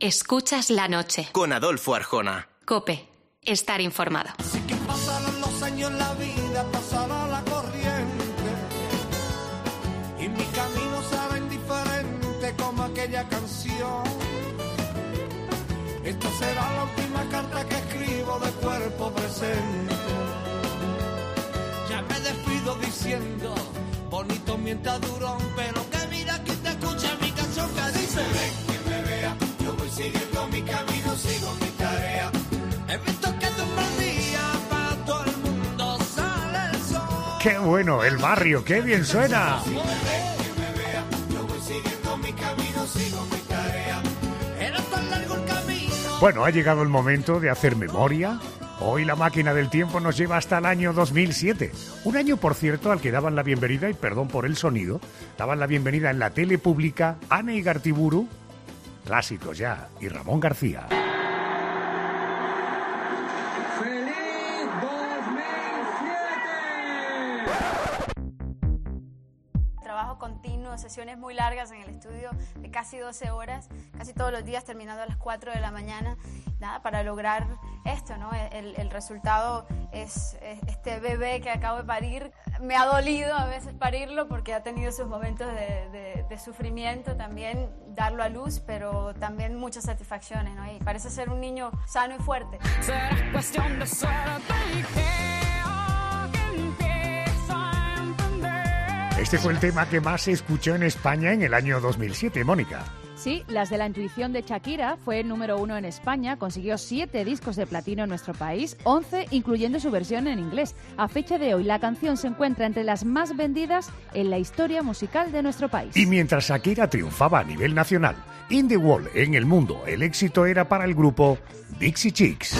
Escuchas la noche. Con Adolfo Arjona. COPE. Estar informado. Así que pasaron los años, la vida pasará la corriente. Y mi camino será indiferente como aquella canción. Esta será la última carta que escribo de cuerpo presente. Ya me despido diciendo, bonito mientras duró, pero que mira que te escucha mi canción que dice: ven que me vea, yo voy siguiendo mi camino, sigo mi tarea. He visto que tu día para todo el mundo sale el sol. ¡Qué bueno! El barrio, qué bien suena. Ven que me vea, yo voy siguiendo mi camino, sigo mi tarea. Era tan largo el camino. Bueno, ha llegado el momento de hacer memoria. Hoy la máquina del tiempo nos lleva hasta el año 2007. Un año, por cierto, al que daban la bienvenida, y perdón por el sonido, daban la bienvenida en la tele pública Ana Igartiburu, clásicos ya, y Ramón García. ¡Feliz 2007! Trabajo continuo, sesiones muy largas en el estudio de casi 12 horas, casi todos los días terminando a las 4 de la mañana, nada, para lograr esto, ¿no? El resultado es este bebé que acabo de parir. Me ha dolido a veces parirlo porque ha tenido sus momentos de sufrimiento también, darlo a luz, pero también muchas satisfacciones, ¿no? Y parece ser un niño sano y fuerte. Será cuestión de suerte y que empiezo a entender. Este fue el tema que más se escuchó en España en el año 2007, Mónica. Sí, Las de la intuición de Shakira fue número 1 en España, consiguió 7 discos de platino en nuestro país, 11 incluyendo su versión en inglés. A fecha de hoy, la canción se encuentra entre las más vendidas en la historia musical de nuestro país. Y mientras Shakira triunfaba a nivel nacional, in the world, en el mundo, el éxito era para el grupo Dixie Chicks.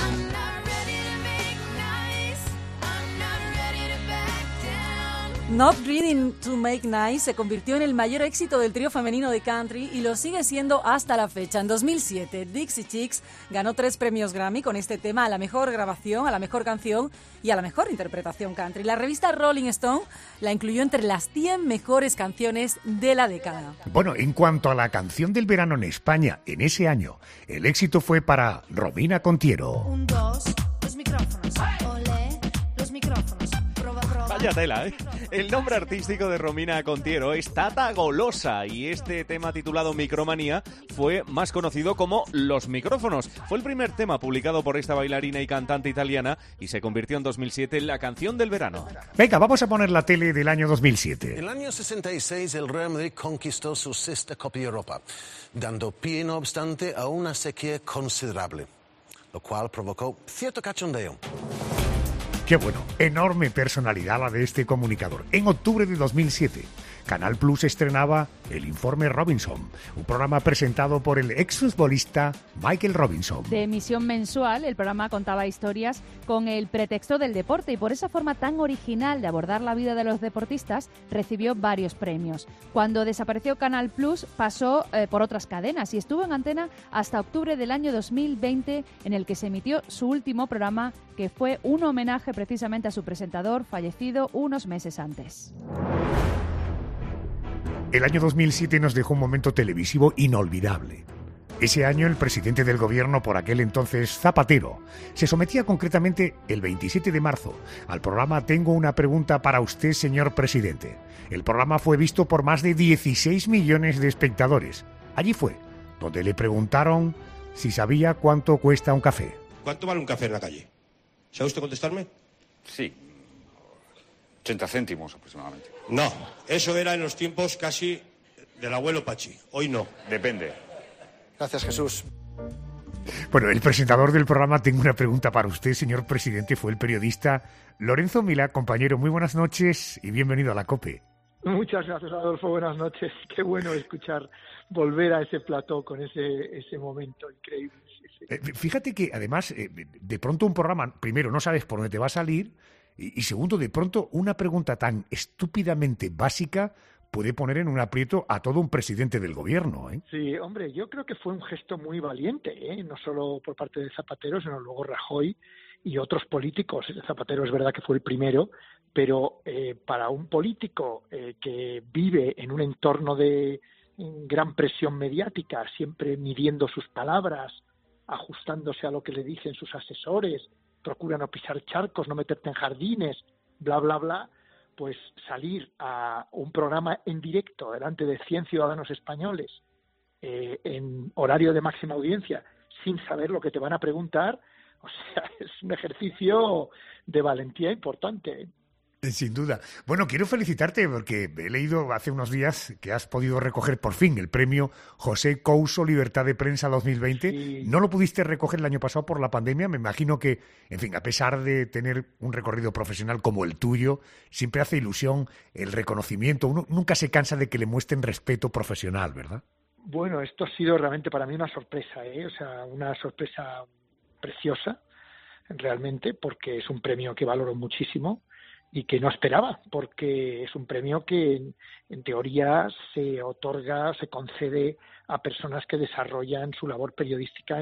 Not Ready to Make Nice se convirtió en el mayor éxito del trío femenino de country y lo sigue siendo hasta la fecha. En 2007, Dixie Chicks ganó 3 premios Grammy con este tema a la mejor grabación, a la mejor canción y a la mejor interpretación country. La revista Rolling Stone la incluyó entre las 100 mejores canciones de la década. Bueno, en cuanto a la canción del verano en España, en ese año, el éxito fue para Romina Contiero. 1, 2, los micrófonos. Olé, los micrófonos. Proba, proba. Vaya tela, ¿eh? El nombre artístico de Romina Contiero es Tata Golosa y este tema titulado Micromanía fue más conocido como Los Micrófonos. Fue el primer tema publicado por esta bailarina y cantante italiana y se convirtió en 2007 en la canción del verano. Venga, vamos a poner la tele del año 2007. En el año 66 el Real Madrid conquistó su 6ª Copa de Europa, dando pie, no obstante, a una sequía considerable, lo cual provocó cierto cachondeo. Qué bueno, enorme personalidad la de este comunicador. En octubre de 2007, Canal Plus estrenaba El Informe Robinson, un programa presentado por el exfutbolista Michael Robinson. De emisión mensual, el programa contaba historias con el pretexto del deporte y por esa forma tan original de abordar la vida de los deportistas, recibió varios premios. Cuando desapareció Canal Plus, pasó por otras cadenas y estuvo en antena hasta octubre del año 2020, en el que se emitió su último programa, que fue un homenaje precisamente a su presentador, fallecido unos meses antes. El año 2007 nos dejó un momento televisivo inolvidable. Ese año el presidente del gobierno, por aquel entonces Zapatero, se sometía concretamente el 27 de marzo al programa Tengo una pregunta para usted, señor presidente. El programa fue visto por más de 16 millones de espectadores. Allí fue donde le preguntaron si sabía cuánto cuesta un café. ¿Cuánto vale un café en la calle? ¿Sabe usted contestarme? Sí, 80 céntimos aproximadamente. No, eso era en los tiempos casi del abuelo Pachi. Hoy no. Depende. Gracias, Jesús. Bueno, el presentador del programa Tengo una pregunta para usted, señor presidente, fue el periodista Lorenzo Milá. Compañero, muy buenas noches y bienvenido a la COPE. Muchas gracias, Adolfo. Buenas noches. Qué bueno escuchar, volver a ese plató con ese momento increíble. Sí. Fíjate que, además, de pronto un programa, primero, no sabes por dónde te va a salir y segundo, de pronto, una pregunta tan estúpidamente básica puede poner en un aprieto a todo un presidente del gobierno, ¿eh? Sí, hombre, yo creo que fue un gesto muy valiente, ¿eh? No solo por parte de Zapatero, sino luego Rajoy y otros políticos. Zapatero es verdad que fue el primero, pero para un político que vive en un entorno de gran presión mediática, siempre midiendo sus palabras, ajustándose a lo que le dicen sus asesores, procura no pisar charcos, no meterte en jardines, bla, bla, bla, pues salir a un programa en directo delante de 100 ciudadanos españoles en horario de máxima audiencia, sin saber lo que te van a preguntar, o sea, es un ejercicio de valentía importante. Sin duda. Bueno, quiero felicitarte porque he leído hace unos días que has podido recoger por fin el premio José Couso Libertad de Prensa 2020. Sí. No lo pudiste recoger el año pasado por la pandemia. Me imagino que, en fin, a pesar de tener un recorrido profesional como el tuyo, siempre hace ilusión el reconocimiento. Uno nunca se cansa de que le muestren respeto profesional, ¿verdad? Bueno, esto ha sido realmente para mí una sorpresa, o sea, una sorpresa preciosa, realmente, porque es un premio que valoro muchísimo y que no esperaba, porque es un premio que en teoría se otorga, se concede a personas que desarrollan su labor periodística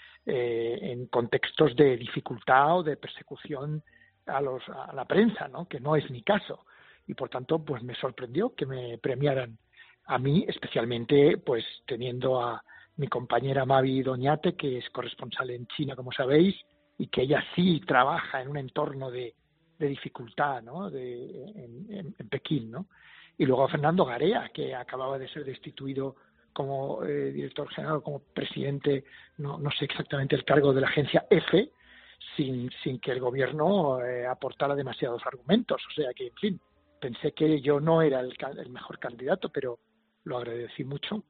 en contextos de dificultad o de persecución a la prensa, ¿no? Que no es mi caso, y por tanto pues me sorprendió que me premiaran a mí, especialmente pues teniendo a mi compañera Mavi Doñate, que es corresponsal en China, como sabéis, y que ella sí trabaja en un entorno de dificultad, ¿no? En Pekín, ¿no? Y luego a Fernando Garea, que acababa de ser destituido como director general, como presidente, no sé exactamente el cargo de la agencia EFE, sin que el gobierno aportara demasiados argumentos. O sea que, en fin, pensé que yo no era el mejor candidato, pero lo agradecí mucho.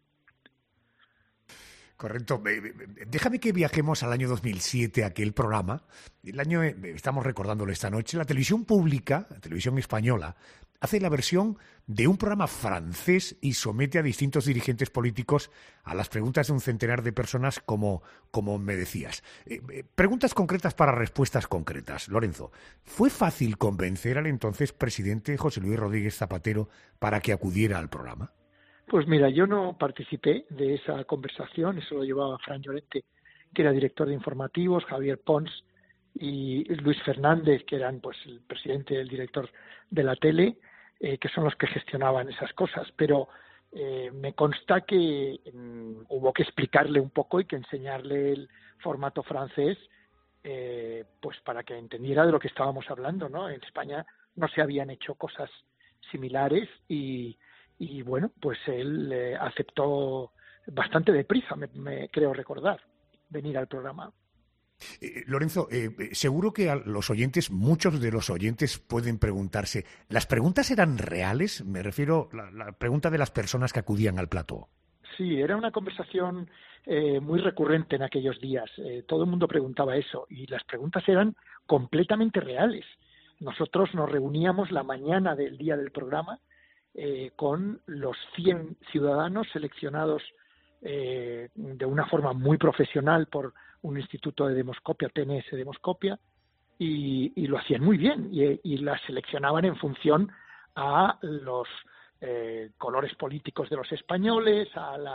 Correcto. Déjame que viajemos al año 2007, aquel programa. El año, estamos recordándolo esta noche, la televisión pública, la televisión española, hace la versión de un programa francés y somete a distintos dirigentes políticos a las preguntas de un centenar de personas, como me decías. Preguntas concretas para respuestas concretas. Lorenzo, ¿fue fácil convencer al entonces presidente José Luis Rodríguez Zapatero para que acudiera al programa? Pues mira, yo no participé de esa conversación, eso lo llevaba Fran Llorente, que era director de informativos, Javier Pons y Luis Fernández, que eran pues el presidente y el director de la tele, que son los que gestionaban esas cosas. Pero me consta que hubo que explicarle un poco y que enseñarle el formato francés, pues para que entendiera de lo que estábamos hablando, ¿no? En España no se habían hecho cosas similares y bueno, pues él aceptó bastante deprisa, me creo recordar, venir al programa. Lorenzo, seguro que a los oyentes, muchos de los oyentes pueden preguntarse, ¿las preguntas eran reales? Me refiero a la pregunta de las personas que acudían al plató. Sí, era una conversación muy recurrente en aquellos días. Todo el mundo preguntaba eso y las preguntas eran completamente reales. Nosotros nos reuníamos la mañana del día del programa con los 100 ciudadanos seleccionados de una forma muy profesional por un instituto de demoscopia, TNS Demoscopia, y lo hacían muy bien y las seleccionaban en función a los colores políticos de los españoles,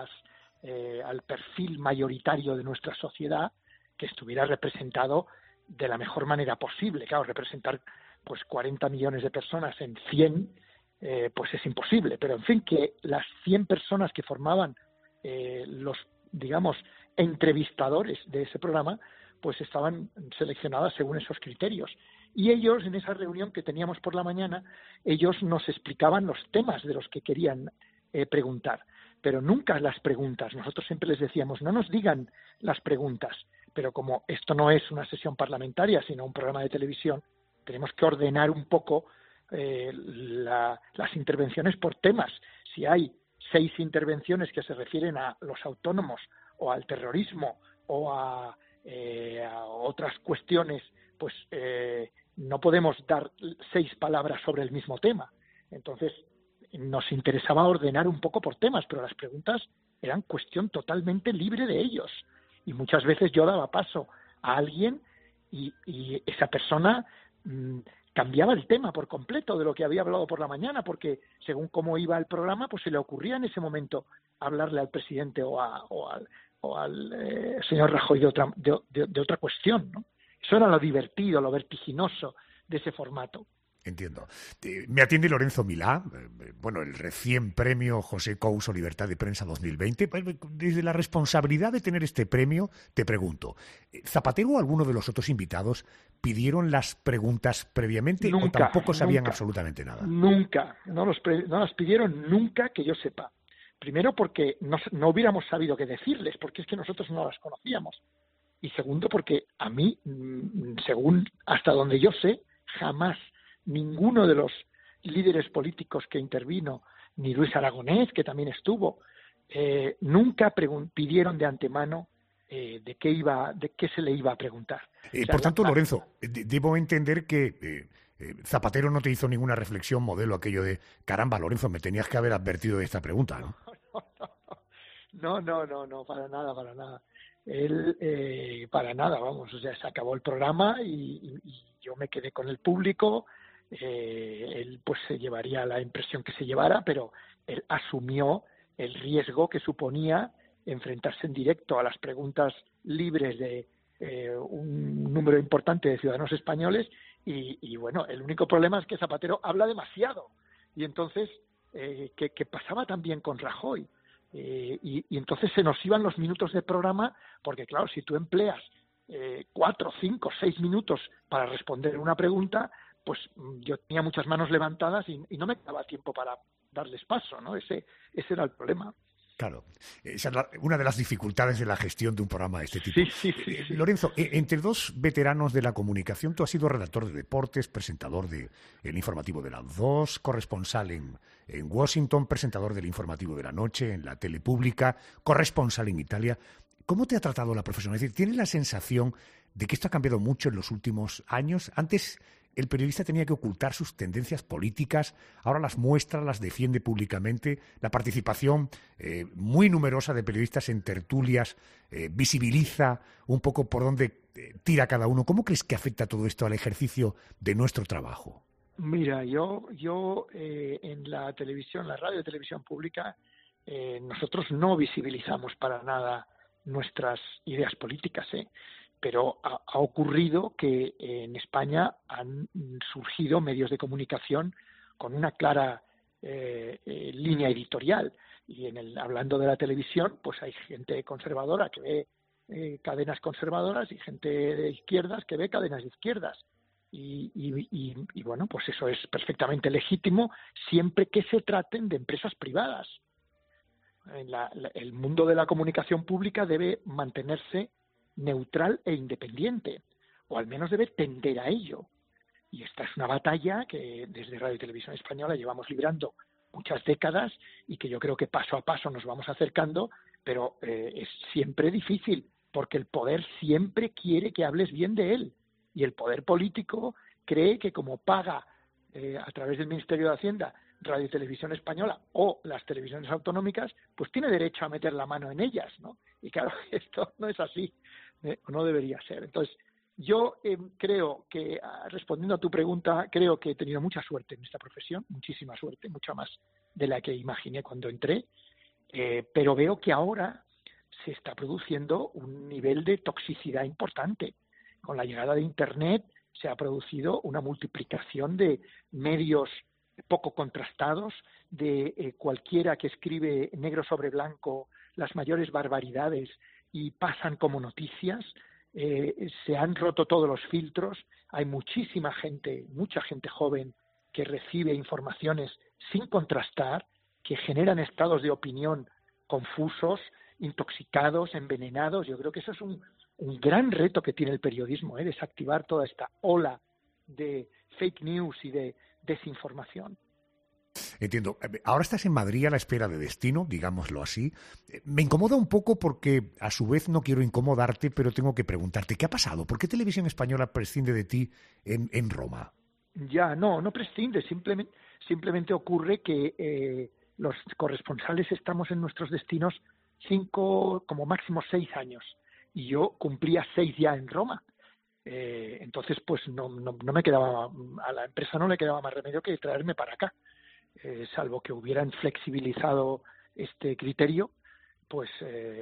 al perfil mayoritario de nuestra sociedad, que estuviera representado de la mejor manera posible. Claro, representar pues 40 millones de personas en 100 pues es imposible, pero en fin, que las 100 personas que formaban los, digamos, entrevistadores de ese programa, pues estaban seleccionadas según esos criterios. Y ellos, en esa reunión que teníamos por la mañana, ellos nos explicaban los temas de los que querían preguntar, pero nunca las preguntas. Nosotros siempre les decíamos, no nos digan las preguntas, pero como esto no es una sesión parlamentaria, sino un programa de televisión, tenemos que ordenar un poco las intervenciones por temas. Si hay 6 intervenciones que se refieren a los autónomos o al terrorismo o a otras cuestiones, pues no podemos dar 6 palabras sobre el mismo tema. Entonces nos interesaba ordenar un poco por temas, pero las preguntas eran cuestión totalmente libre de ellos. Y muchas veces yo daba paso a alguien y esa persona cambiaba el tema por completo de lo que había hablado por la mañana, porque según cómo iba el programa, pues se le ocurría en ese momento hablarle al presidente o al señor Rajoy de otra cuestión, ¿no? Eso era lo divertido, lo vertiginoso de ese formato. Entiendo. Me atiende Lorenzo Milá, bueno, el recién premio José Couso Libertad de Prensa 2020. Desde la responsabilidad de tener este premio, te pregunto, ¿Zapatero o alguno de los otros invitados pidieron las preguntas previamente o tampoco sabían absolutamente nada? Nunca, no las pidieron nunca que yo sepa. Primero porque no hubiéramos sabido qué decirles, porque es que nosotros no las conocíamos. Y segundo porque a mí, según hasta donde yo sé, jamás ninguno de los líderes políticos que intervino, ni Luis Aragonés, que también estuvo, nunca pidieron de antemano de qué se le iba a preguntar. Por tanto, Lorenzo, debo entender que Zapatero no te hizo ninguna reflexión modelo aquello de, caramba, Lorenzo, me tenías que haber advertido de esta pregunta, ¿no? No, para nada. Él, para nada, vamos, o sea, se acabó el programa y yo me quedé con el público. Él pues se llevaría la impresión que se llevara, pero él asumió el riesgo que suponía enfrentarse en directo a las preguntas libres de un número importante de ciudadanos españoles y bueno, el único problema es que Zapatero habla demasiado y entonces que pasaba también con Rajoy y entonces se nos iban los minutos de programa porque claro, si tú empleas 4, 5, 6 minutos para responder una pregunta, pues yo tenía muchas manos levantadas y no me daba tiempo para darles paso, ¿no? Ese era el problema. Claro, esa es una de las dificultades de la gestión de un programa de este tipo. Sí. Lorenzo, entre dos veteranos de la comunicación, tú has sido redactor de deportes, presentador del informativo de las 2, corresponsal en Washington, presentador del informativo de la noche, en la tele pública, corresponsal en Italia. ¿Cómo te ha tratado la profesión? Es decir, ¿tienes la sensación de que esto ha cambiado mucho en los últimos años? Antes el periodista tenía que ocultar sus tendencias políticas, ahora las muestra, las defiende públicamente. La participación muy numerosa de periodistas en tertulias visibiliza un poco por dónde tira cada uno. ¿Cómo crees que afecta todo esto al ejercicio de nuestro trabajo? Mira, yo en la televisión, la radio y televisión pública, nosotros no visibilizamos para nada nuestras ideas políticas, pero ha ocurrido que en España han surgido medios de comunicación con una clara línea editorial y hablando de la televisión, pues hay gente conservadora que ve cadenas conservadoras y gente de izquierdas que ve cadenas de izquierdas y bueno, pues eso es perfectamente legítimo siempre que se traten de empresas privadas. El mundo de la comunicación pública debe mantenerse neutral e independiente, o al menos debe tender a ello. Y esta es una batalla que desde Radio y Televisión Española llevamos librando muchas décadas y que yo creo que paso a paso nos vamos acercando, pero es siempre difícil, porque el poder siempre quiere que hables bien de él, y el poder político cree que como paga a través del Ministerio de Hacienda Radio y Televisión Española o las televisiones autonómicas, pues tiene derecho a meter la mano en ellas, ¿no? Y claro, esto no es así, no debería ser. Entonces, yo creo que, respondiendo a tu pregunta, creo que he tenido mucha suerte en esta profesión, muchísima suerte, mucha más de la que imaginé cuando entré, pero veo que ahora se está produciendo un nivel de toxicidad importante. Con la llegada de Internet se ha producido una multiplicación de medios poco contrastados, de cualquiera que escribe negro sobre blanco las mayores barbaridades y pasan como noticias. Se han roto todos los filtros, hay mucha gente joven que recibe informaciones sin contrastar, que generan estados de opinión confusos, intoxicados, envenenados. Yo creo que eso es un gran reto que tiene el periodismo, desactivar toda esta ola de fake news y de desinformación. Entiendo. Ahora estás en Madrid a la espera de destino, digámoslo así. Me incomoda un poco porque a su vez no quiero incomodarte, pero tengo que preguntarte, ¿qué ha pasado? ¿Por qué Televisión Española prescinde de ti en Roma? Ya, no prescinde, simplemente ocurre que los corresponsales estamos en nuestros destinos 5, como máximo 6 años, y yo cumplía 6 ya en Roma. Entonces, pues no me quedaba, a la empresa no le quedaba más remedio que traerme para acá, salvo que hubieran flexibilizado este criterio, pues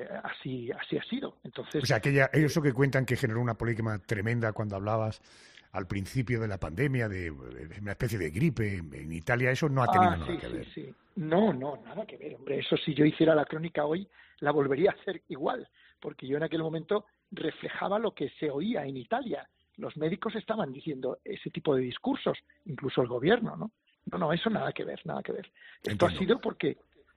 así ha sido. Entonces, o sea, eso que cuentan que generó una polémica tremenda cuando hablabas al principio de la pandemia, de una especie de gripe. En Italia eso no ha tenido nada que ver. Sí. No, nada que ver, hombre. Eso, si yo hiciera la crónica hoy, la volvería a hacer igual, porque yo en aquel momento reflejaba lo que se oía en Italia. Los médicos estaban diciendo ese tipo de discursos, incluso el gobierno, ¿no? No, eso nada que ver. Esto ha sido porque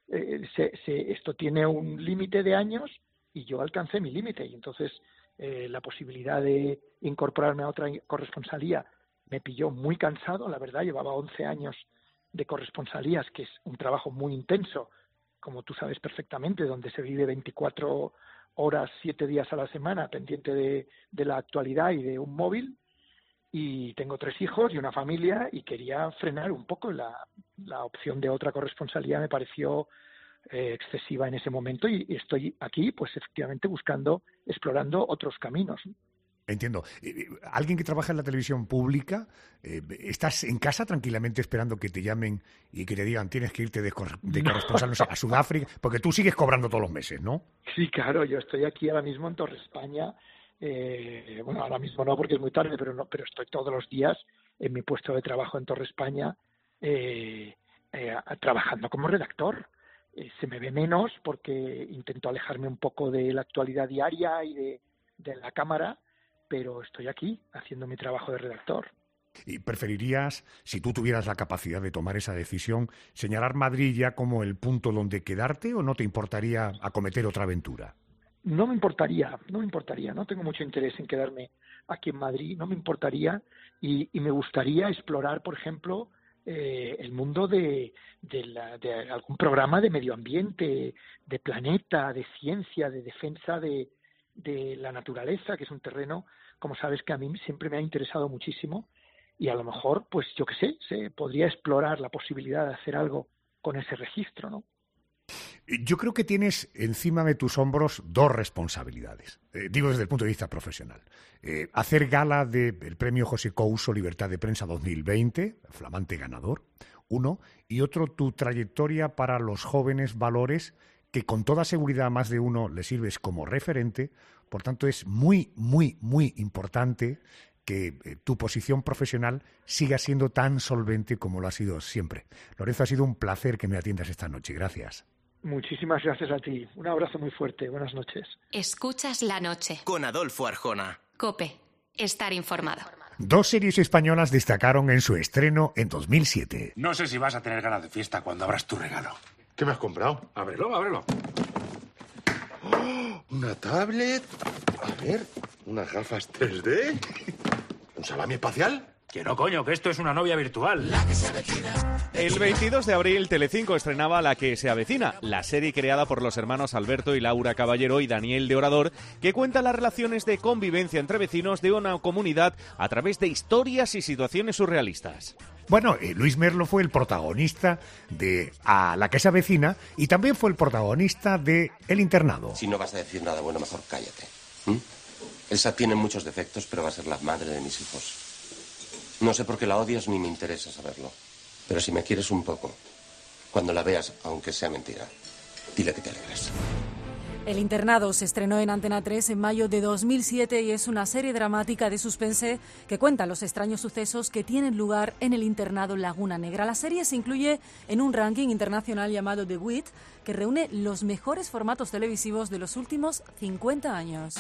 esto tiene un límite de años y yo alcancé mi límite, y entonces la posibilidad de incorporarme a otra corresponsalía me pilló muy cansado, la verdad. Llevaba 11 años de corresponsalías, que es un trabajo muy intenso, como tú sabes perfectamente, donde se vive 24 horas, 7 días a la semana, pendiente de la actualidad y de un móvil. Y tengo 3 hijos y una familia, y quería frenar un poco. La opción de otra corresponsalía me pareció excesiva en ese momento, y estoy aquí, pues efectivamente explorando otros caminos. Entiendo. Alguien que trabaja en la televisión pública, ¿estás en casa tranquilamente esperando que te llamen y que te digan tienes que irte de corresponsal, no sé, a Sudáfrica? Porque tú sigues cobrando todos los meses, ¿no? Sí, claro. Yo estoy aquí ahora mismo en Torre España. Bueno, ahora mismo no, porque es muy tarde, pero estoy todos los días en mi puesto de trabajo en Torre España, trabajando como redactor. Se me ve menos porque intento alejarme un poco de la actualidad diaria y de la cámara, pero estoy aquí haciendo mi trabajo de redactor. ¿Y preferirías, si tú tuvieras la capacidad de tomar esa decisión, señalar Madrid ya como el punto donde quedarte, o no te importaría acometer otra aventura? No me importaría. No tengo mucho interés en quedarme aquí en Madrid, no me importaría, y me gustaría explorar, por ejemplo, el mundo de algún programa de medio ambiente, de planeta, de ciencia, de defensa de la naturaleza, que es un terreno, como sabes, que a mí siempre me ha interesado muchísimo, y a lo mejor, pues yo qué sé, se podría explorar la posibilidad de hacer algo con ese registro, ¿no? Yo creo que tienes encima de tus hombros 2 responsabilidades, digo desde el punto de vista profesional. Hacer gala del premio José Couso Libertad de Prensa 2020, flamante ganador, uno, y otro, tu trayectoria para los jóvenes valores, que con toda seguridad a más de uno le sirves como referente. Por tanto, es muy, muy, muy importante que tu posición profesional siga siendo tan solvente como lo ha sido siempre. Lorenzo, ha sido un placer que me atiendas esta noche. Gracias. Muchísimas gracias a ti. Un abrazo muy fuerte. Buenas noches. Escuchas la noche. Con Adolfo Arjona. COPE. Estar informado. 2 series españolas destacaron en su estreno en 2007. No sé si vas a tener ganas de fiesta cuando abras tu regalo. ¿Qué me has comprado? Ábrelo. ¡Oh! Una tablet. A ver, unas gafas 3D. ¿Un salami espacial? Que no, coño, que esto es una novia virtual. El 22 de abril, Telecinco estrenaba La que se avecina, la serie creada por los hermanos Alberto y Laura Caballero y Daniel de Orador, que cuenta las relaciones de convivencia entre vecinos de una comunidad a través de historias y situaciones surrealistas. Bueno, Luis Merlo fue el protagonista de A la que se avecina, y también fue el protagonista de El internado. Si no vas a decir nada bueno, mejor cállate. Elsa tiene muchos defectos, pero va a ser la madre de mis hijos. No sé por qué la odias ni me interesa saberlo. Pero si me quieres un poco, cuando la veas, aunque sea mentira, dile que te alegres. El internado se estrenó en Antena 3 en mayo de 2007 y es una serie dramática de suspense que cuenta los extraños sucesos que tienen lugar en el internado Laguna Negra. La serie se incluye en un ranking internacional llamado The Wit, que reúne los mejores formatos televisivos de los últimos 50 años.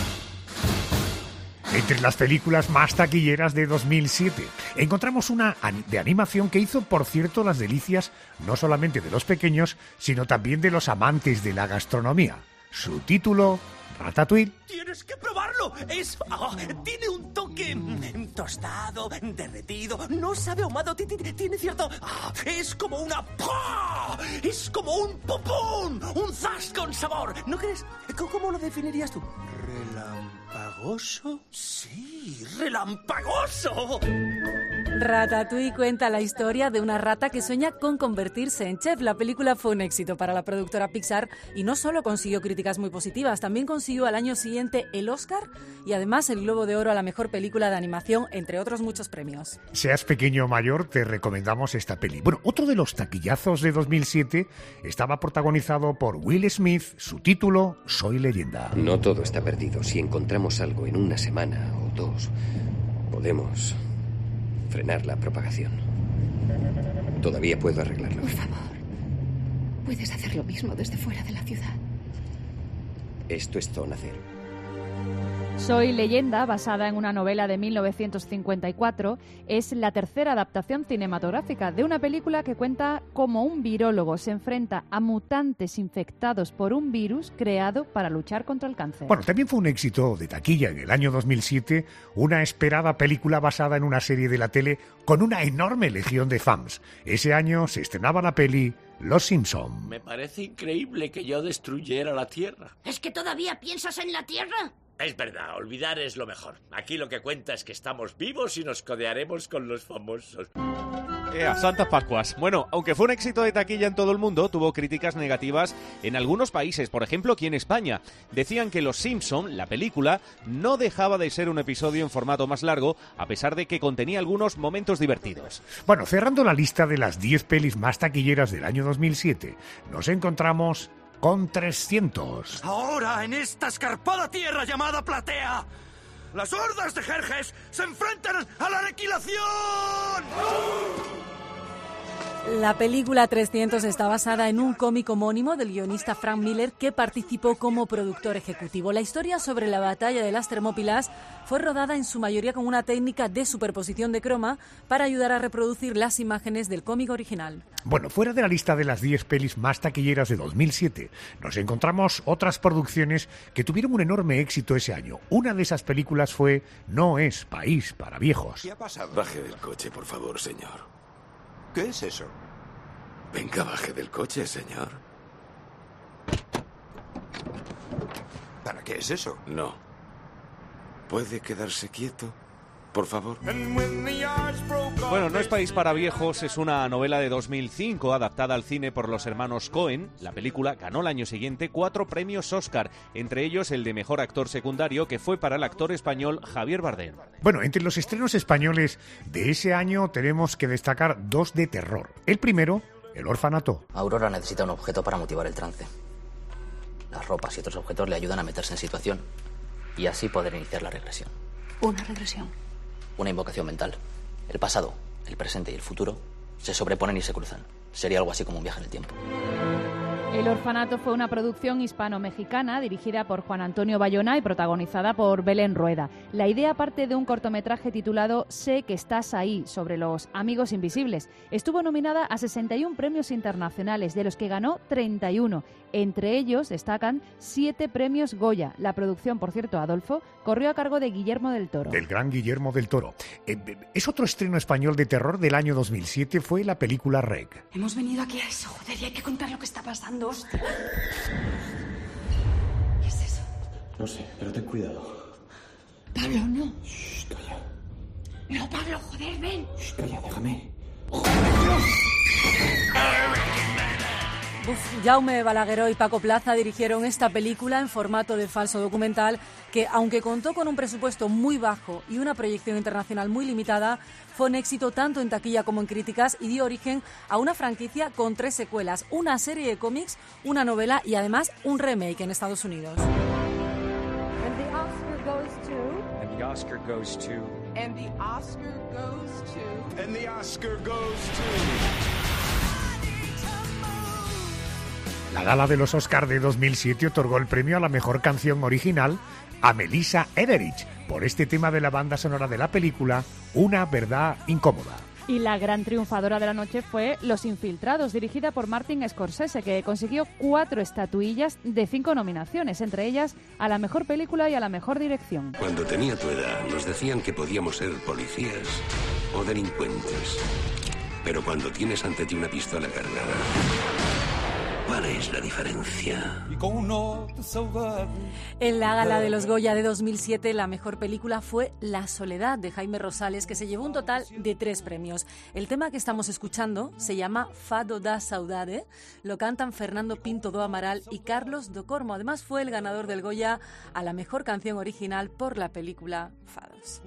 Entre las películas más taquilleras de 2007 encontramos una de animación que hizo, por cierto, las delicias no solamente de los pequeños, sino también de los amantes de la gastronomía. Su título, Ratatouille. ¡Tienes que probarlo! Tiene un toque tostado, derretido, no sabe ahumado, tiene cierto... es como una... es como un popón, un zas con sabor. ¿No crees? ¿Cómo lo definirías tú? ¿Relampagoso? Sí, relampagoso. Ratatouille cuenta la historia de una rata que sueña con convertirse en chef. La película fue un éxito para la productora Pixar y no solo consiguió críticas muy positivas, también consiguió al año siguiente el Oscar y además el Globo de Oro a la mejor película de animación, entre otros muchos premios. Seas pequeño o mayor, te recomendamos esta peli. Bueno, otro de los taquillazos de 2007 estaba protagonizado por Will Smith. Su título, Soy leyenda. No todo está perdido. Si encontramos algo en una semana o 2, Podemos frenar la propagación. Todavía puedo arreglarlo. Por favor, puedes hacer lo mismo desde fuera de la ciudad. Esto es Zona Cero. Soy Leyenda, basada en una novela de 1954, es la tercera adaptación cinematográfica de una película que cuenta cómo un virólogo se enfrenta a mutantes infectados por un virus creado para luchar contra el cáncer. Bueno, también fue un éxito de taquilla en el año 2007, una esperada película basada en una serie de la tele con una enorme legión de fans. Ese año se estrenaba la peli Los Simpson. Me parece increíble que yo destruyera la Tierra. ¿Es que todavía piensas en la Tierra? Es verdad, olvidar es lo mejor. Aquí lo que cuenta es que estamos vivos y nos codearemos con los famosos. Santas Pascuas. Bueno, aunque fue un éxito de taquilla en todo el mundo, tuvo críticas negativas en algunos países, por ejemplo aquí en España. Decían que Los Simpson, la película, no dejaba de ser un episodio en formato más largo, a pesar de que contenía algunos momentos divertidos. Bueno, cerrando la lista de las 10 pelis más taquilleras del año 2007, nos encontramos con 300. Ahora, en esta escarpada tierra llamada Platea, las hordas de Jerjes se enfrentan a la aniquilación. La película 300 está basada en un cómic homónimo del guionista Frank Miller, que participó como productor ejecutivo. La historia sobre la batalla de las Termópilas fue rodada en su mayoría con una técnica de superposición de croma para ayudar a reproducir las imágenes del cómic original. Bueno, fuera de la lista de las 10 pelis más taquilleras de 2007, nos encontramos otras producciones que tuvieron un enorme éxito ese año. Una de esas películas fue No es país para viejos. ¿Qué ha pasado? Baje del coche, por favor, señor. ¿Qué es eso? Venga, baje del coche, señor. ¿Para qué es eso? No. ¿Puede quedarse quieto, por favor? Bueno, No es país para viejos es una novela de 2005 adaptada al cine por los hermanos Coen. La película ganó el año siguiente 4 premios Oscar, entre ellos el de mejor actor secundario, que fue para el actor español Javier Bardem. Bueno, entre los estrenos españoles de ese año tenemos que destacar 2 de terror. El primero, El orfanato. Aurora necesita un objeto para motivar el trance. Las ropas y otros objetos le ayudan a meterse en situación y así poder iniciar la regresión. Una regresión. Una invocación mental. El pasado, el presente y el futuro se sobreponen y se cruzan. Sería algo así como un viaje en el tiempo. El orfanato fue una producción hispano-mexicana dirigida por Juan Antonio Bayona y protagonizada por Belén Rueda. La idea parte de un cortometraje titulado Sé que estás ahí, sobre los amigos invisibles. Estuvo nominada a 61 premios internacionales, de los que ganó 31. Entre ellos destacan 7 premios Goya. La producción, por cierto, Adolfo, corrió a cargo de Guillermo del Toro. Del gran Guillermo del Toro. Es otro estreno español de terror del año 2007, fue la película Rec. Hemos venido aquí a eso, joder, y hay que contar lo que está pasando. Hostia. ¿Qué es eso? No sé, pero ten cuidado. Pablo, no. Shh, calla. No, Pablo, joder, ven. Shh, calla, déjame. Jaume Balagueró y Paco Plaza dirigieron esta película en formato de falso documental que, aunque contó con un presupuesto muy bajo y una proyección internacional muy limitada, fue un éxito tanto en taquilla como en críticas y dio origen a una franquicia con 3 secuelas, una serie de cómics, una novela y además un remake en Estados Unidos. And the Oscar goes to... And the Oscar goes to... And the Oscar goes to... And the Oscar goes to... La gala de los Oscars de 2007 otorgó el premio a la mejor canción original a Melissa Etheridge por este tema de la banda sonora de la película Una verdad incómoda. Y la gran triunfadora de la noche fue Los Infiltrados, dirigida por Martin Scorsese, que consiguió 4 estatuillas de 5 nominaciones, entre ellas a la mejor película y a la mejor dirección. Cuando tenía tu edad, nos decían que podíamos ser policías o delincuentes. Pero cuando tienes ante ti una pistola cargada, ¿cuál es la diferencia? En la gala de los Goya de 2007, la mejor película fue La Soledad, de Jaime Rosales, que se llevó un total de 3 premios. El tema que estamos escuchando se llama Fado da Saudade, lo cantan Fernando Pinto do Amaral y Carlos do Cormo. Además fue el ganador del Goya a la mejor canción original por la película Fados.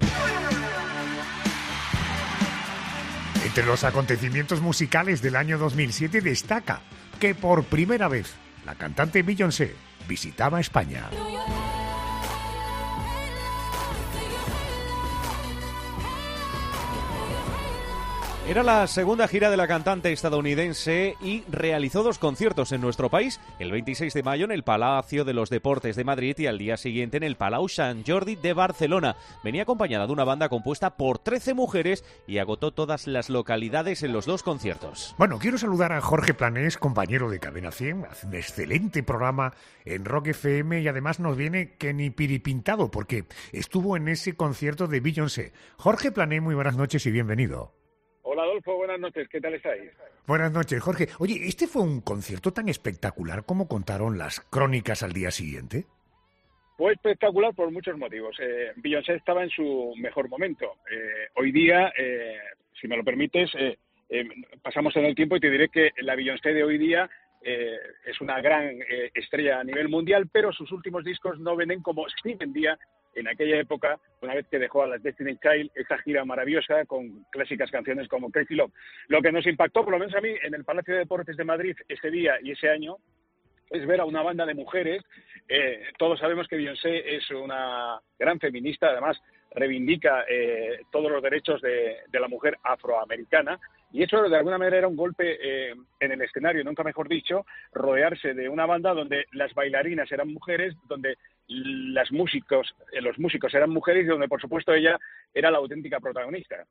Entre los acontecimientos musicales del año 2007 destaca que por primera vez la cantante Beyoncé visitaba España. Era la segunda gira de la cantante estadounidense y realizó 2 conciertos en nuestro país, el 26 de mayo en el Palacio de los Deportes de Madrid y al día siguiente en el Palau Sant Jordi de Barcelona. Venía acompañada de una banda compuesta por 13 mujeres y agotó todas las localidades en los 2 conciertos. Bueno, quiero saludar a Jorge Planés, compañero de Cadena 100, hace un excelente programa en Rock FM y además nos viene que ni piripintado porque estuvo en ese concierto de Beyoncé. Jorge Planés, muy buenas noches y bienvenido. Hola Adolfo, buenas noches, ¿qué tal estáis? Buenas noches, Jorge. Oye, ¿este fue un concierto tan espectacular como contaron las crónicas al día siguiente? Fue espectacular por muchos motivos. Beyoncé estaba en su mejor momento. Hoy día, si me lo permites, pasamos en el tiempo y te diré que la Beyoncé de hoy día es una gran estrella a nivel mundial, pero sus últimos discos no venden como sí vendía en aquella época, una vez que dejó a las Destiny Child, esa gira maravillosa con clásicas canciones como Crazy Love. Lo que nos impactó, por lo menos a mí, en el Palacio de Deportes de Madrid ese día y ese año, es ver a una banda de mujeres. Todos sabemos que Beyoncé es una gran feminista, además reivindica todos los derechos de la mujer afroamericana, y eso de alguna manera era un golpe en el escenario, nunca mejor dicho, rodearse de una banda donde las bailarinas eran mujeres, donde los músicos eran mujeres y donde por supuesto ella era la auténtica protagonista.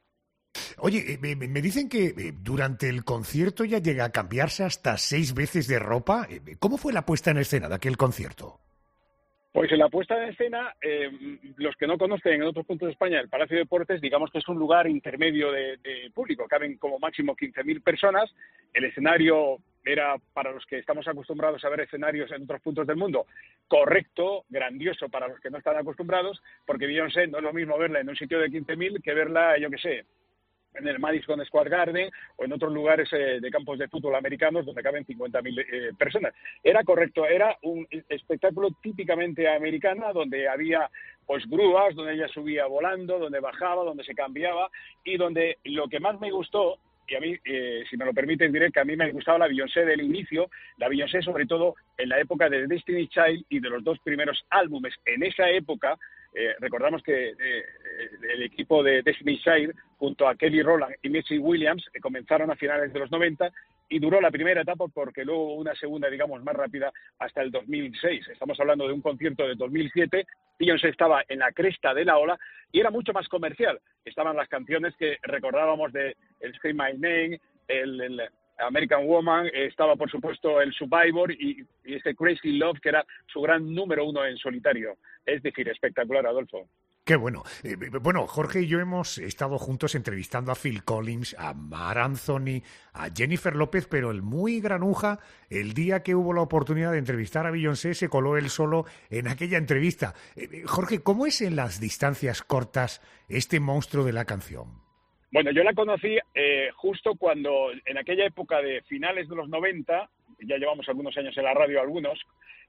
Oye, me dicen que durante el concierto ya llega a cambiarse hasta 6 veces de ropa. ¿Cómo fue la puesta en escena de aquel concierto? Pues en la puesta en escena, los que no conocen en otros puntos de España el Palacio de Deportes, digamos que es un lugar intermedio de público, caben como máximo 15.000 personas, el escenario era, para los que estamos acostumbrados a ver escenarios en otros puntos del mundo, correcto, grandioso para los que no están acostumbrados, porque Beyoncé no es lo mismo verla en un sitio de 15.000 que verla, yo qué sé, en el Madison Square Garden o en otros lugares de campos de fútbol americanos donde caben 50.000 personas. Era correcto, era un espectáculo típicamente americano donde había pues grúas, donde ella subía volando, donde bajaba, donde se cambiaba y donde lo que más me gustó, y a mí, si me lo permiten, diré que a mí me gustaba la Beyoncé del inicio, la Beyoncé sobre todo en la época de Destiny Child y de los 2 primeros álbumes. En esa época, recordamos que el equipo de Destiny Child, junto a Kelly Rowland y Missy Williams, comenzaron a finales de los 90 y duró la primera etapa porque luego hubo una segunda, digamos, más rápida hasta el 2006. Estamos hablando de un concierto de 2007. Beyoncé estaba en la cresta de la ola y era mucho más comercial. Estaban las canciones que recordábamos de el Scream My Name, el American Woman, estaba por supuesto el Survivor y este Crazy Love, que era su gran número 1 en solitario. Es decir, espectacular, Adolfo. Qué bueno. Bueno, Jorge y yo hemos estado juntos entrevistando a Phil Collins, a Marc Anthony, a Jennifer López, pero el muy granuja, el día que hubo la oportunidad de entrevistar a Beyoncé, se coló él solo en aquella entrevista. Jorge, ¿cómo es en las distancias cortas este monstruo de la canción? Bueno, yo la conocí justo cuando, en aquella época de finales de los 90, ya llevamos algunos años en la radio algunos,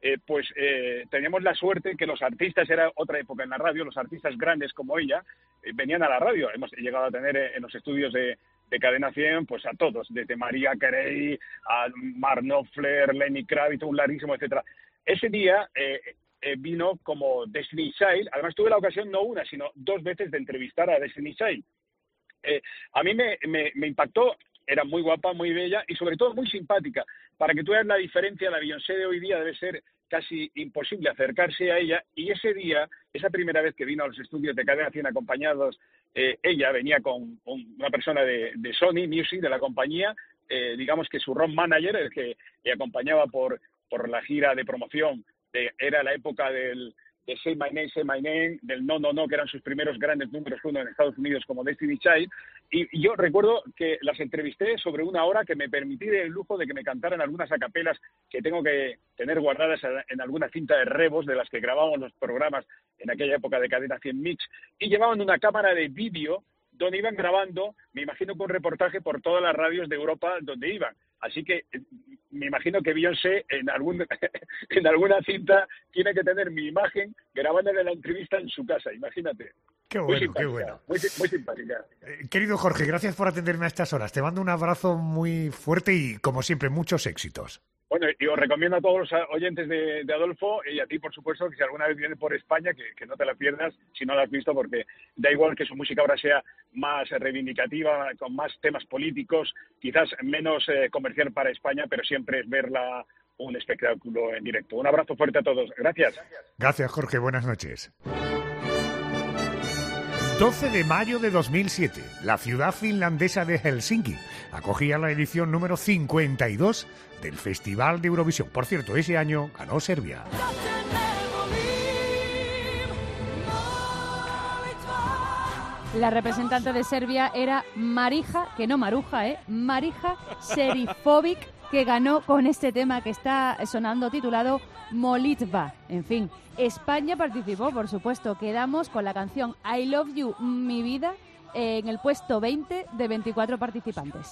teníamos la suerte que los artistas, era otra época en la radio, los artistas grandes como ella, venían a la radio. Hemos llegado a tener en los estudios de Cadena 100, pues a todos, desde Mariah Carey, a Mark Knopfler, Lenny Kravitz, un larguísimo, etcétera. Ese día vino como Destiny Child. Además tuve la ocasión no una, sino 2 veces de entrevistar a Destiny Child. A mí me impactó. Era muy guapa, muy bella y sobre todo muy simpática. Para que tú veas la diferencia, la Beyoncé de hoy día debe ser casi imposible acercarse a ella. Y ese día, esa primera vez que vino a los estudios de Cadena 100 acompañados, ella venía con una persona de Sony Music, de la compañía, digamos que su road manager, el que le acompañaba por la gira de promoción. Era la época de Say My Name, del No, que eran sus primeros grandes números 1 en Estados Unidos como Destiny Child. Y yo recuerdo que las entrevisté sobre 1 hora, que me permití el lujo de que me cantaran algunas acapelas que tengo que tener guardadas en alguna cinta de rebos de las que grabábamos los programas en aquella época de Cadena 100 Mix, y llevaban una cámara de vídeo donde iban grabando, me imagino que un reportaje por todas las radios de Europa donde iban. Así que me imagino que Beyoncé en alguna cinta tiene que tener mi imagen grabándole la entrevista en su casa, imagínate. Qué bueno, qué bueno. Muy simpática. Querido Jorge, gracias por atenderme a estas horas. Te mando un abrazo muy fuerte y, como siempre, muchos éxitos. Bueno, y os recomiendo a todos los oyentes de Adolfo y a ti, por supuesto, que si alguna vez vienes por España, que no te la pierdas si no la has visto, porque da igual que su música ahora sea más reivindicativa, con más temas políticos, quizás menos comercial para España, pero siempre es verla un espectáculo en directo. Un abrazo fuerte a todos. Gracias. Gracias, Jorge. Buenas noches. 12 de mayo de 2007, la ciudad finlandesa de Helsinki acogía la edición número 52 del Festival de Eurovisión. Por cierto, ese año ganó Serbia. La representante de Serbia era Marija, que no Maruja, Marija Serifovic, que ganó con este tema que está sonando titulado Molitva. En fin, España participó, por supuesto. Quedamos con la canción I Love You, Mi Vida, en el puesto 20 de 24 participantes.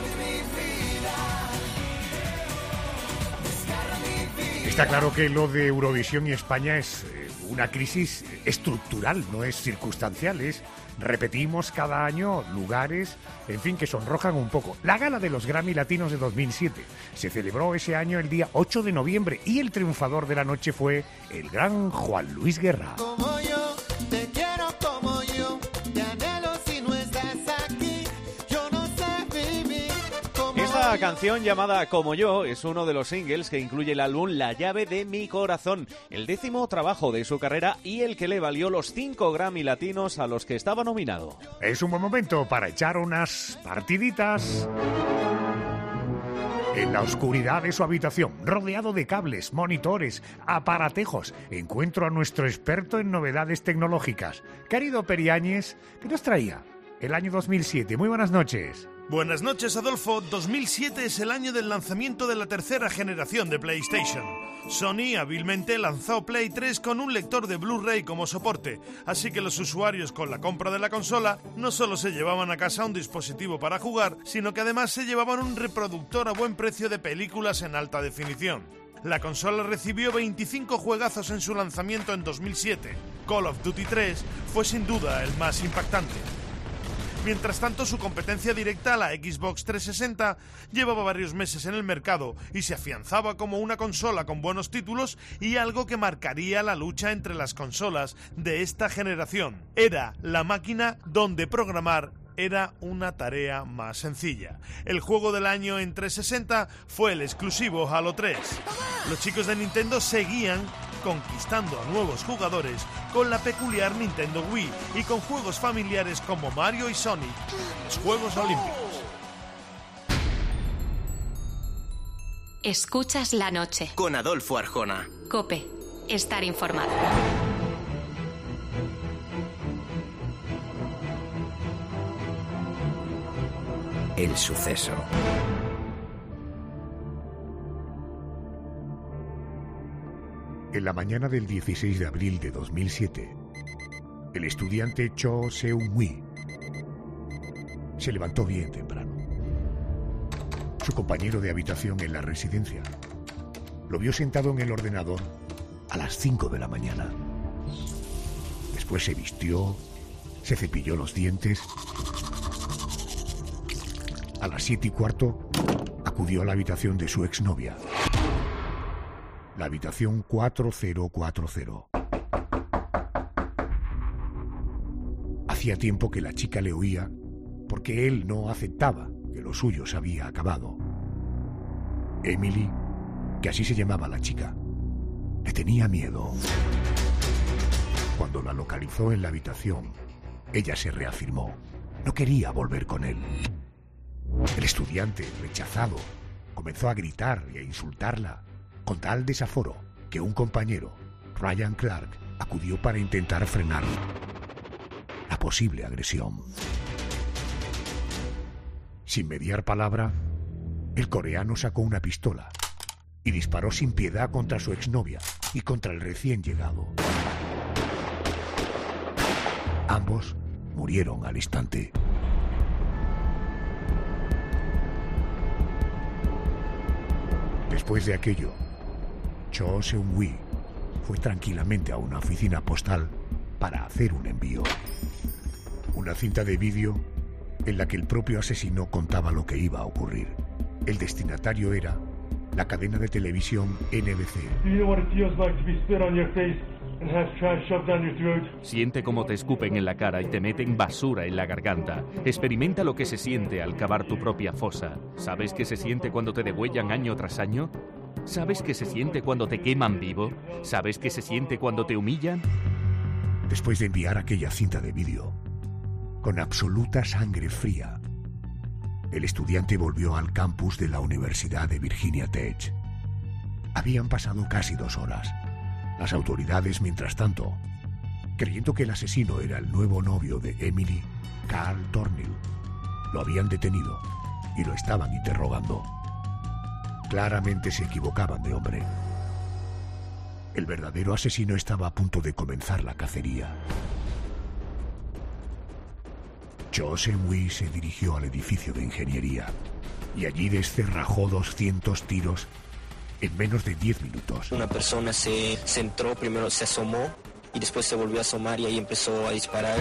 Está claro que lo de Eurovisión y España es una crisis estructural, no es circunstancial, repetimos cada año lugares, en fin, que sonrojan un poco. La gala de los Grammy Latinos de 2007 se celebró ese año el día 8 de noviembre y el triunfador de la noche fue el gran Juan Luis Guerra. Como yo, te quiero como yo, te anhelo si no estás aquí, yo no sé vivir como Esta canción llamada Como Yo es uno de los singles que incluye el álbum La Llave de Mi Corazón, el 10º trabajo de su carrera y el que le valió los 5 Grammy Latinos a los que estaba nominado. Es un buen momento para echar unas partiditas. En la oscuridad de su habitación, rodeado de cables, monitores, aparatejos, encuentro a nuestro experto en novedades tecnológicas, Querido Periáñez, que nos traía el año 2007. Muy buenas noches. Buenas noches, Adolfo. 2007 es el año del lanzamiento de la tercera generación de PlayStation. Sony hábilmente lanzó Play 3 con un lector de Blu-ray como soporte, así que los usuarios con la compra de la consola no solo se llevaban a casa un dispositivo para jugar, sino que además se llevaban un reproductor a buen precio de películas en alta definición. La consola recibió 25 juegazos en su lanzamiento en 2007. Call of Duty 3 fue sin duda el más impactante. Mientras tanto, su competencia directa, la Xbox 360, llevaba varios meses en el mercado y se afianzaba como una consola con buenos títulos y algo que marcaría la lucha entre las consolas de esta generación. Era la máquina donde programar era una tarea más sencilla. El juego del año en 360 fue el exclusivo Halo 3. Los chicos de Nintendo seguían conquistando a nuevos jugadores con la peculiar Nintendo Wii y con juegos familiares como Mario y Sonic, los Juegos Olímpicos. Escuchas la noche. Con Adolfo Arjona. COPE. Estar informado. El suceso. En la mañana del 16 de abril de 2007, el estudiante Cho Seung-hui se levantó bien temprano. Su compañero de habitación en la residencia lo vio sentado en el ordenador a las 5 de la mañana. Después se vistió, se cepilló los dientes. A las 7:15 acudió a la habitación de su exnovia. La habitación 4040. Hacía tiempo que la chica le oía porque él no aceptaba que lo suyo se había acabado. Emily, que así se llamaba la chica, le tenía miedo. Cuando la localizó en la habitación, ella se reafirmó. No quería volver con él. El estudiante, rechazado, comenzó a gritar y a insultarla, con tal desaforo que un compañero, Ryan Clark, acudió para intentar frenar la posible agresión. Sin mediar palabra, el coreano sacó una pistola y disparó sin piedad contra su exnovia y contra el recién llegado. Ambos murieron al instante. Después de aquello, Cho Seung-hui fue tranquilamente a una oficina postal para hacer un envío. Una cinta de vídeo en la que el propio asesino contaba lo que iba a ocurrir. El destinatario era la cadena de televisión NBC. Siente cómo te escupen en la cara y te meten basura en la garganta. Experimenta lo que se siente al cavar tu propia fosa. ¿Sabes qué se siente cuando te degüellan año tras año? ¿Sabes qué se siente cuando te queman vivo? ¿Sabes qué se siente cuando te humillan? Después de enviar aquella cinta de vídeo, con absoluta sangre fría, el estudiante volvió al campus de la Universidad de Virginia Tech. Habían pasado casi 2 horas. Las autoridades, mientras tanto, creyendo que el asesino era el nuevo novio de Emily, Carl Thornhill, lo habían detenido y lo estaban interrogando. Claramente se equivocaban de hombre. El verdadero asesino estaba a punto de comenzar la cacería. Cho Seung-hui se dirigió al edificio de ingeniería y allí descerrajó 200 tiros en menos de 10 minutos. Una persona se entró, primero se asomó y después se volvió a asomar y ahí empezó a disparar.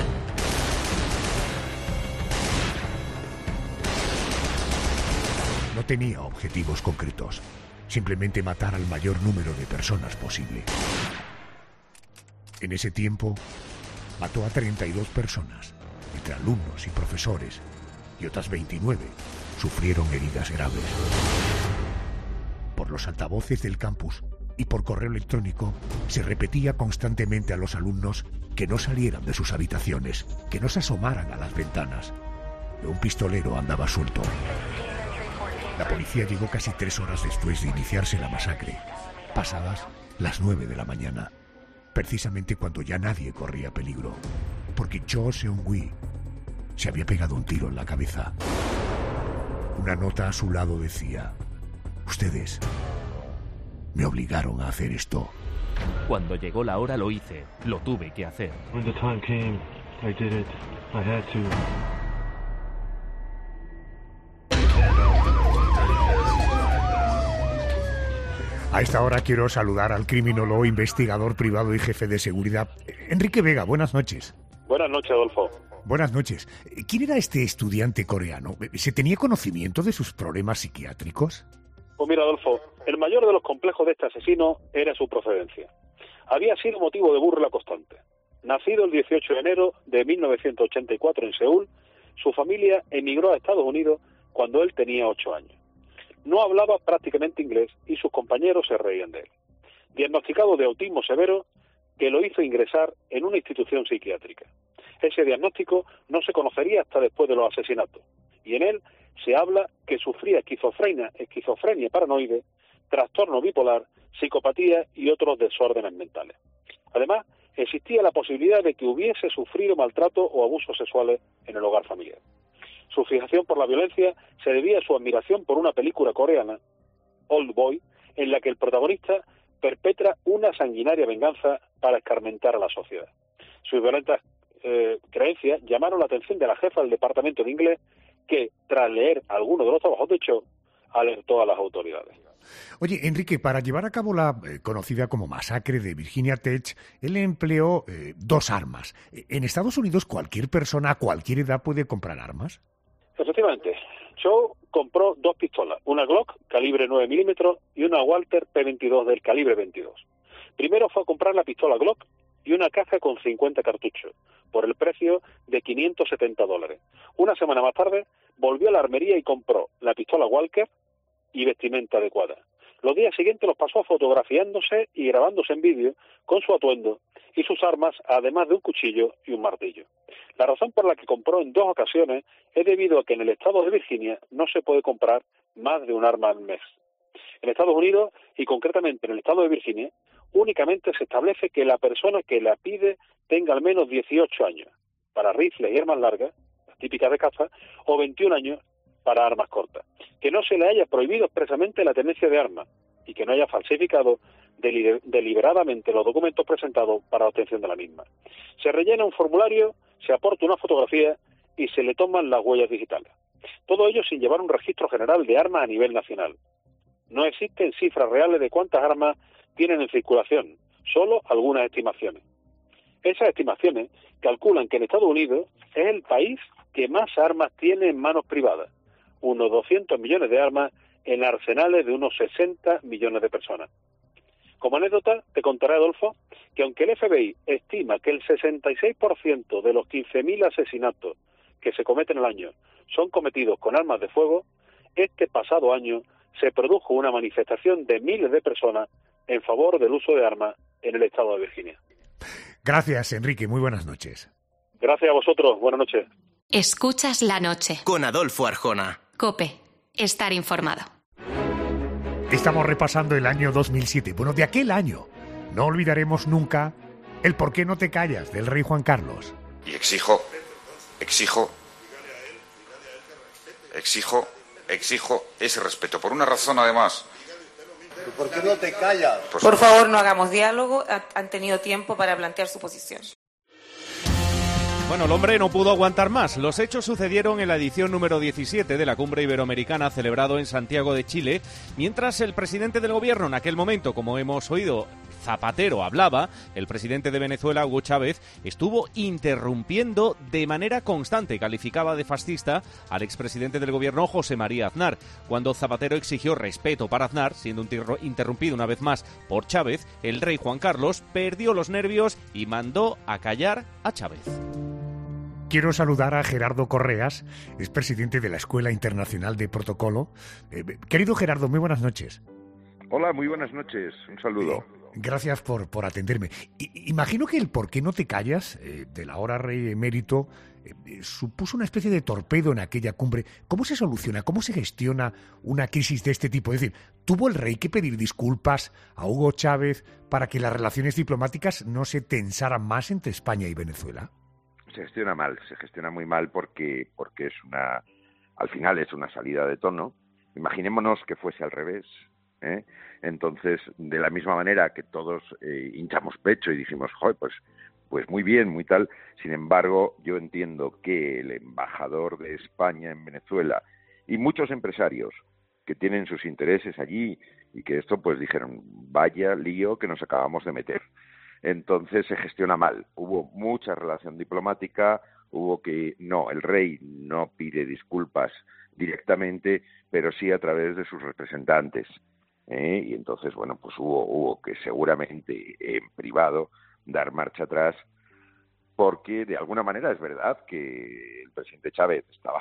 No tenía objetivos concretos, simplemente matar al mayor número de personas posible. En ese tiempo, mató a 32 personas, entre alumnos y profesores, y otras 29 sufrieron heridas graves. Por los altavoces del campus y por correo electrónico se repetía constantemente a los alumnos que no salieran de sus habitaciones, que no se asomaran a las ventanas. Un pistolero andaba suelto. La policía llegó casi 3 horas después de iniciarse la masacre, pasadas las 9 de la mañana, precisamente cuando ya nadie corría peligro, porque Cho Seung-hui se había pegado un tiro en la cabeza. Una nota a su lado decía: ustedes me obligaron a hacer esto. Cuando llegó la hora lo hice, lo tuve que hacer. When the time came, I did it. I had to. A esta hora quiero saludar al criminólogo, investigador privado y jefe de seguridad, Enrique Vega. Buenas noches. Buenas noches, Adolfo. Buenas noches. ¿Quién era este estudiante coreano? ¿Se tenía conocimiento de sus problemas psiquiátricos? Pues mira, Adolfo, el mayor de los complejos de este asesino era su procedencia. Había sido motivo de burla constante. Nacido el 18 de enero de 1984 en Seúl, su familia emigró a Estados Unidos cuando él tenía 8 años. No hablaba prácticamente inglés y sus compañeros se reían de él. Diagnosticado de autismo severo, que lo hizo ingresar en una institución psiquiátrica. Ese diagnóstico no se conocería hasta después de los asesinatos, y en él se habla que sufría esquizofrenia paranoide, trastorno bipolar, psicopatía y otros desórdenes mentales. Además, existía la posibilidad de que hubiese sufrido maltrato o abusos sexuales en el hogar familiar. Su fijación por la violencia se debía a su admiración por una película coreana, Old Boy, en la que el protagonista perpetra una sanguinaria venganza para escarmentar a la sociedad. Sus violentas creencias llamaron la atención de la jefa del departamento de inglés, que, tras leer algunos de los trabajos de Cho, alertó a las autoridades. Oye, Enrique, para llevar a cabo la conocida como masacre de Virginia Tech, él empleó 2 armas. ¿En Estados Unidos cualquier persona a cualquier edad puede comprar armas? Efectivamente. Cho compró 2 pistolas, una Glock calibre 9 milímetros y una Walther P22 del calibre 22. Primero fue a comprar la pistola Glock y una caja con 50 cartuchos, por el precio de $570. Una semana más tarde volvió a la armería y compró la pistola Walker y vestimenta adecuada. Los días siguientes los pasó fotografiándose y grabándose en vídeo con su atuendo y sus armas, además de un cuchillo y un martillo. La razón por la que compró en 2 ocasiones es debido a que en el estado de Virginia no se puede comprar más de un arma al mes. En Estados Unidos, y concretamente en el estado de Virginia, únicamente se establece que la persona que la pide tenga al menos 18 años para rifles y armas largas, las típicas de caza, o 21 años para armas cortas. Que no se le haya prohibido expresamente la tenencia de armas y que no haya falsificado deliberadamente los documentos presentados para la obtención de la misma. Se rellena un formulario, se aporta una fotografía y se le toman las huellas digitales. Todo ello sin llevar un registro general de armas a nivel nacional. No existen cifras reales de cuántas armas tienen en circulación, solo algunas estimaciones. Esas estimaciones calculan que en Estados Unidos es el país que más armas tiene en manos privadas, unos 200 millones de armas en arsenales de unos 60 millones de personas. Como anécdota, te contaré, Adolfo, que aunque el FBI estima que el 66% de los 15.000 asesinatos que se cometen al año son cometidos con armas de fuego, este pasado año se produjo una manifestación de miles de personas en favor del uso de armas en el estado de Virginia. Gracias, Enrique. Muy buenas noches. Gracias a vosotros. Buenas noches. Escuchas la noche. Con Adolfo Arjona. COPE. Estar informado. Estamos repasando el año 2007. Bueno, de aquel año no olvidaremos nunca el ¿Por qué no te callas? Del rey Juan Carlos. Y exijo ese respeto. Por una razón, además. ¿Por qué no te callas? Por favor, no hagamos diálogo. Han tenido tiempo para plantear su posición. Bueno, el hombre no pudo aguantar más. Los hechos sucedieron en la edición número 17 de la Cumbre Iberoamericana celebrado en Santiago de Chile, mientras el presidente del gobierno en aquel momento, como hemos oído, Zapatero hablaba, el presidente de Venezuela, Hugo Chávez, estuvo interrumpiendo de manera constante, calificaba de fascista al expresidente del gobierno, José María Aznar. Cuando Zapatero exigió respeto para Aznar, siendo interrumpido una vez más por Chávez, el rey Juan Carlos perdió los nervios y mandó a callar a Chávez. Quiero saludar a Gerardo Correas, es presidente de la Escuela Internacional de Protocolo. Querido Gerardo, muy buenas noches. Hola, muy buenas noches. Un saludo. Gracias por atenderme. Imagino que el ¿Por qué no te callas? Del ahora rey emérito supuso una especie de torpedo en aquella cumbre. ¿Cómo se soluciona? ¿Cómo se gestiona una crisis de este tipo? Es decir, ¿tuvo el rey que pedir disculpas a Hugo Chávez para que las relaciones diplomáticas no se tensaran más entre España y Venezuela? Se gestiona muy mal porque es al final es una salida de tono. Imaginémonos que fuese al revés, ¿eh? Entonces, de la misma manera que todos hinchamos pecho y dijimos, joder, pues muy bien, muy tal. Sin embargo, yo entiendo que el embajador de España en Venezuela y muchos empresarios que tienen sus intereses allí y que esto pues dijeron, vaya lío que nos acabamos de meter. Entonces se gestiona mal. Hubo mucha relación diplomática, el rey no pide disculpas directamente, pero sí a través de sus representantes. Y entonces, bueno, pues hubo que seguramente en privado dar marcha atrás, porque de alguna manera es verdad que el presidente Chávez estaba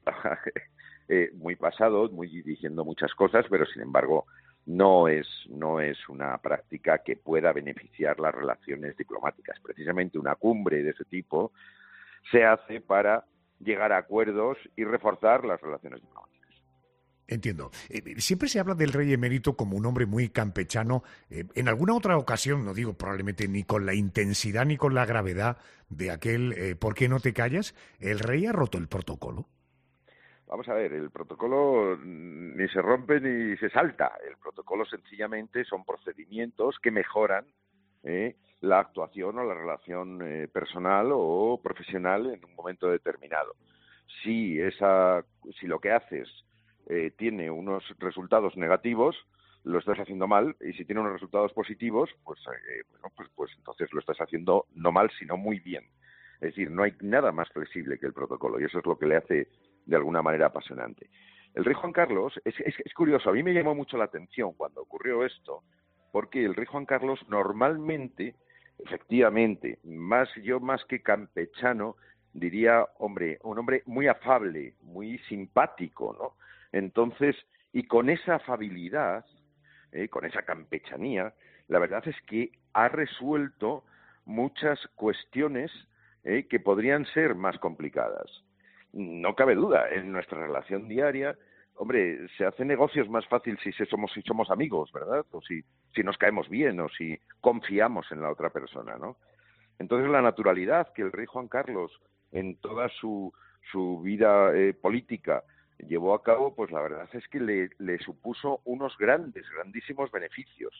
muy pasado, diciendo muchas cosas, pero sin embargo no es una práctica que pueda beneficiar las relaciones diplomáticas. Precisamente una cumbre de ese tipo se hace para llegar a acuerdos y reforzar las relaciones diplomáticas. Entiendo. Siempre se habla del rey emérito como un hombre muy campechano. En alguna otra ocasión, no digo probablemente ni con la intensidad ni con la gravedad de aquel ¿por qué no te callas?, el rey ha roto el protocolo. Vamos a ver, el protocolo ni se rompe ni se salta. El protocolo sencillamente son procedimientos que mejoran la actuación o la relación personal o profesional en un momento determinado. Si lo que haces tiene unos resultados negativos, lo estás haciendo mal, y si tiene unos resultados positivos, pues entonces lo estás haciendo no mal, sino muy bien. Es decir, no hay nada más flexible que el protocolo, y eso es lo que le hace de alguna manera apasionante. El rey Juan Carlos, es curioso, a mí me llamó mucho la atención cuando ocurrió esto, porque el rey Juan Carlos normalmente, efectivamente, más que campechano, diría, un hombre muy afable, muy simpático, ¿no? Entonces, y con esa afabilidad, con esa campechanía, la verdad es que ha resuelto muchas cuestiones que podrían ser más complicadas. No cabe duda, en nuestra relación diaria, hombre, se hacen negocios más fácil si somos amigos, ¿verdad? O si nos caemos bien o si confiamos en la otra persona, ¿no? Entonces, la naturalidad que el rey Juan Carlos en toda su vida política llevó a cabo, pues la verdad es que le supuso unos grandísimos beneficios.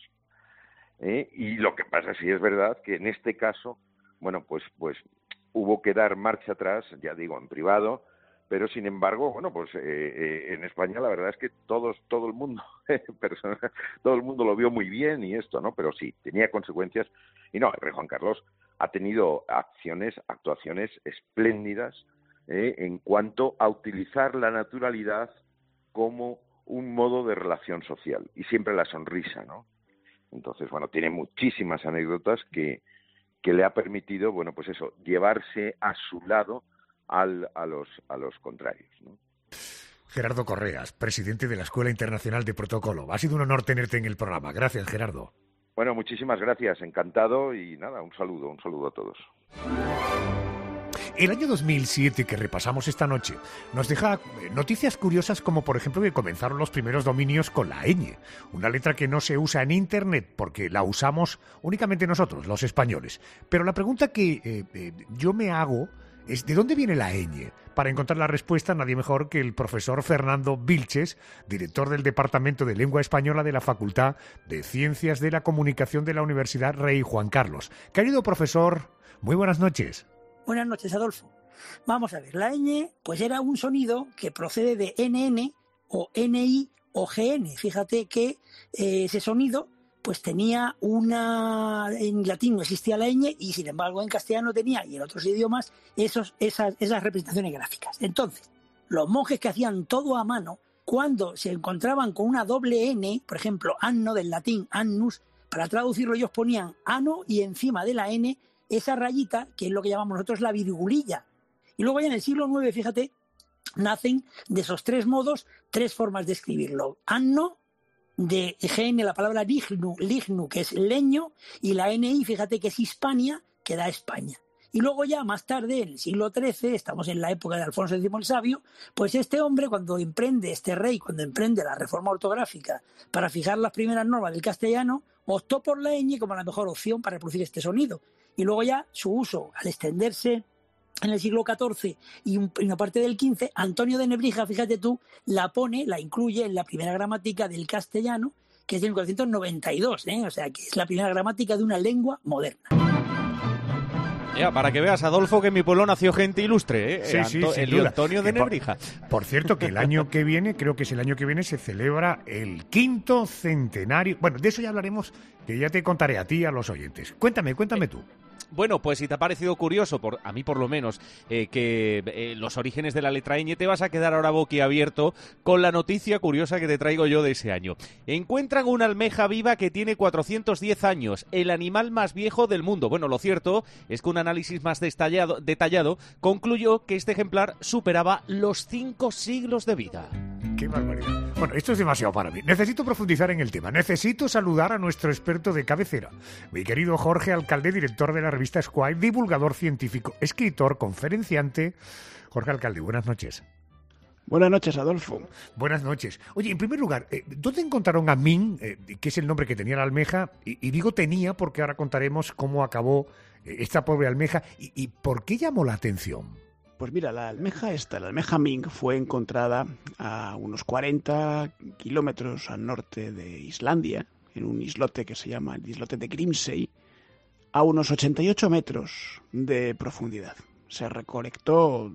Y lo que pasa sí es verdad que en este caso, bueno, pues hubo que dar marcha atrás, ya digo, en privado, pero sin embargo, bueno, pues en España la verdad es que todo el mundo lo vio muy bien y esto, ¿no? Pero sí, tenía consecuencias. Y no, el rey Juan Carlos ha tenido actuaciones espléndidas en cuanto a utilizar la naturalidad como un modo de relación social y siempre la sonrisa, ¿no? Entonces, bueno, tiene muchísimas anécdotas que le ha permitido, bueno, pues eso, llevarse a su lado a los contrarios, ¿no? Gerardo Correas, presidente de la Escuela Internacional de Protocolo. Ha sido un honor tenerte en el programa. Gracias, Gerardo. Bueno, muchísimas gracias, encantado y nada, un saludo a todos. El año 2007 que repasamos esta noche nos deja noticias curiosas como por ejemplo que comenzaron los primeros dominios con la ñ, una letra que no se usa en Internet porque la usamos únicamente nosotros, los españoles. Pero la pregunta que yo me hago es ¿de dónde viene la ñ? Para encontrar la respuesta nadie mejor que el profesor Fernando Vilches, director del Departamento de Lengua Española de la Facultad de Ciencias de la Comunicación de la Universidad Rey Juan Carlos. Querido profesor, muy buenas noches. Buenas noches, Adolfo. Vamos a ver, la ñ pues era un sonido que procede de NN o NI o GN. Fíjate que ese sonido pues tenía en latín no existía la ñ y sin embargo en castellano tenía y en otros idiomas esas representaciones gráficas. Entonces, los monjes que hacían todo a mano, cuando se encontraban con una doble N, por ejemplo, anno del latín annus, para traducirlo ellos ponían ano y encima de la N esa rayita, que es lo que llamamos nosotros la virgulilla. Y luego ya en el siglo IX, fíjate, nacen de esos tres modos, tres formas de escribirlo. Anno, de GN la palabra lignu, que es leño, y la NI, fíjate que es Hispania, que da España. Y luego ya más tarde, en el siglo XIII, estamos en la época de Alfonso X el Sabio, pues este hombre cuando emprende la reforma ortográfica para fijar las primeras normas del castellano, optó por la ñ como la mejor opción para reproducir este sonido. Y luego ya su uso, al extenderse en el siglo XIV y una parte del XV, Antonio de Nebrija, fíjate tú, la incluye en la primera gramática del castellano, que es de 1492, o sea, que es la primera gramática de una lengua moderna. Ya, para que veas, Adolfo, que en mi pueblo nació gente ilustre, ¿eh? Sí, sin Elio duda. Antonio de Nebrija. Por cierto, que el año que viene, creo que es el año que viene, se celebra el 5º centenario. Bueno, de eso ya hablaremos, que ya te contaré a ti y a los oyentes. Cuéntame tú. Bueno, pues si te ha parecido curioso, a mí por lo menos, que los orígenes de la letra ñ, te vas a quedar ahora boquiabierto con la noticia curiosa que te traigo yo de ese año. Encuentran una almeja viva que tiene 410 años, el animal más viejo del mundo. Bueno, lo cierto es que un análisis más detallado concluyó que este ejemplar superaba los 5 siglos de vida. ¡Qué barbaridad! Bueno, esto es demasiado para mí. Necesito profundizar en el tema. Necesito saludar a nuestro experto de cabecera, mi querido Jorge Alcalde, director de la revista Esquire, divulgador científico, escritor, conferenciante. Jorge Alcalde, buenas noches. Buenas noches, Adolfo. Buenas noches. Oye, en primer lugar, ¿dónde encontraron a Ming, que es el nombre que tenía la almeja? Y digo tenía porque ahora contaremos cómo acabó esta pobre almeja y por qué llamó la atención. Pues mira, la almeja Ming, fue encontrada a unos 40 kilómetros al norte de Islandia, en un islote que se llama el islote de Grímsey, a unos 88 metros de profundidad. Se recolectó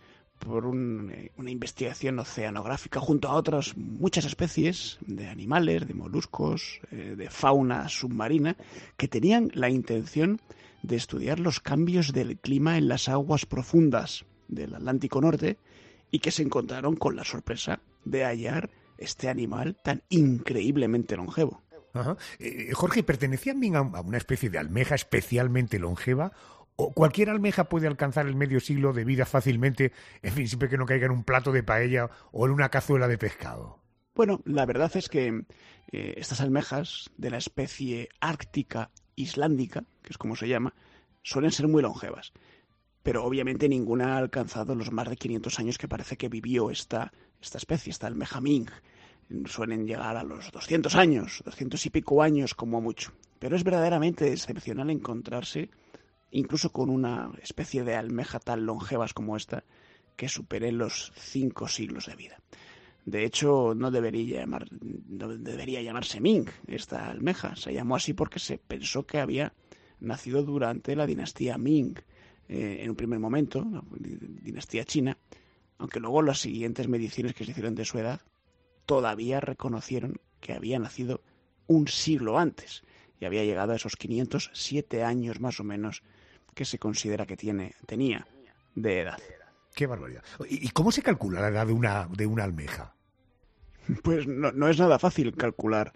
por una investigación oceanográfica junto a otras muchas especies de animales, de moluscos, de fauna submarina, que tenían la intención de estudiar los cambios del clima en las aguas profundas del Atlántico Norte y que se encontraron con la sorpresa de hallar este animal tan increíblemente longevo. Ajá. Jorge, ¿pertenecía Ming a una especie de almeja especialmente longeva? ¿O cualquier almeja puede alcanzar el medio siglo de vida fácilmente, en fin, siempre que no caiga en un plato de paella o en una cazuela de pescado? Bueno, la verdad es que estas almejas de la especie árctica islandica, que es como se llama, suelen ser muy longevas. Pero obviamente ninguna ha alcanzado los más de 500 años que parece que vivió esta especie, esta almeja Ming. Suelen llegar a los 200 años, 200 y pico años como mucho. Pero es verdaderamente excepcional encontrarse incluso con una especie de almeja tan longevas como esta que supere los 5 siglos de vida. De hecho, no debería llamarse Ming esta almeja. Se llamó así porque se pensó que había nacido durante la dinastía Ming, en un primer momento, la dinastía china, aunque luego las siguientes mediciones que se hicieron de su edad todavía reconocieron que había nacido un siglo antes y había llegado a esos 507 años más o menos que se considera que tenía de edad. ¡Qué barbaridad! ¿Y cómo se calcula la edad de una almeja? Pues no es nada fácil calcular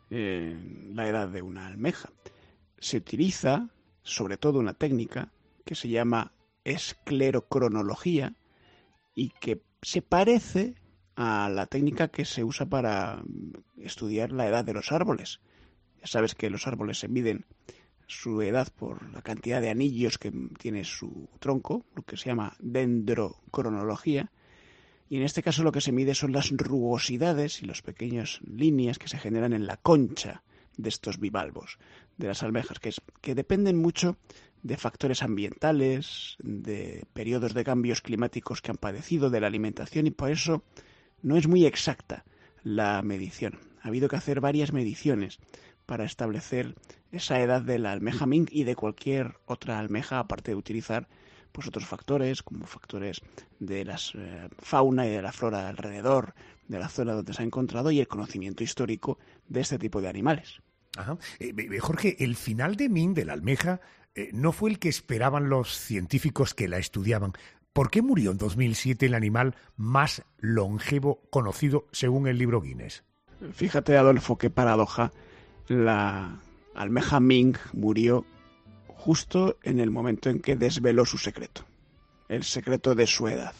la edad de una almeja. Se utiliza sobre todo una técnica que se llama esclerocronología y que se parece a la técnica que se usa para estudiar la edad de los árboles. Ya sabes que los árboles se miden su edad por la cantidad de anillos que tiene su tronco, lo que se llama dendrocronología, y en este caso lo que se mide son las rugosidades y las pequeñas líneas que se generan en la concha de estos bivalvos, de las almejas, que dependen mucho de factores ambientales, de periodos de cambios climáticos que han padecido, de la alimentación, y por eso no es muy exacta la medición. Ha habido que hacer varias mediciones para establecer esa edad de la almeja mink y de cualquier otra almeja, aparte de utilizar pues otros factores, como factores de la fauna y de la flora alrededor de la zona donde se ha encontrado y el conocimiento histórico de este tipo de animales. Ajá. Jorge, el final de Mink, de la almeja, no fue el que esperaban los científicos que la estudiaban. ¿Por qué murió en 2007 el animal más longevo conocido según el libro Guinness? Fíjate, Adolfo, qué paradoja. La almeja Mink murió justo en el momento en que desveló su secreto, el secreto de su edad.